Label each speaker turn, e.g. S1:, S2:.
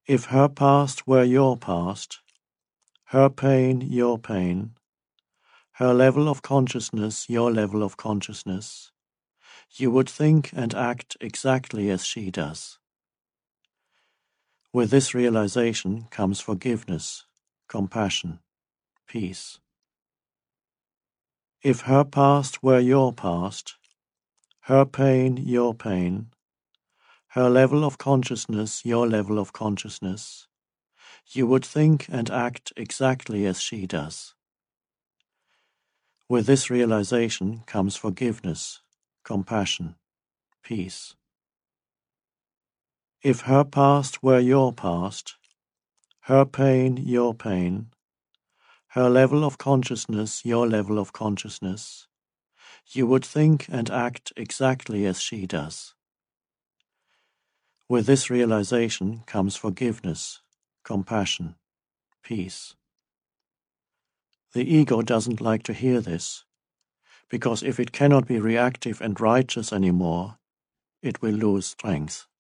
S1: If her past were your past, her pain your pain, her level of consciousness your level of consciousness, you would think and act exactly as she does. With this realization comes forgiveness, compassion, peace. If her past were your past, her pain your pain, her level of consciousness your level of consciousness, you would think and act exactly as she does. With this realization comes forgiveness, compassion, peace. If her past were your past, her pain your pain, her level of consciousness your level of consciousness, you would think and act exactly as she does. With this realization comes forgiveness, compassion, peace. The ego doesn't like to hear this, because if it cannot be reactive and righteous anymore, it will lose strength.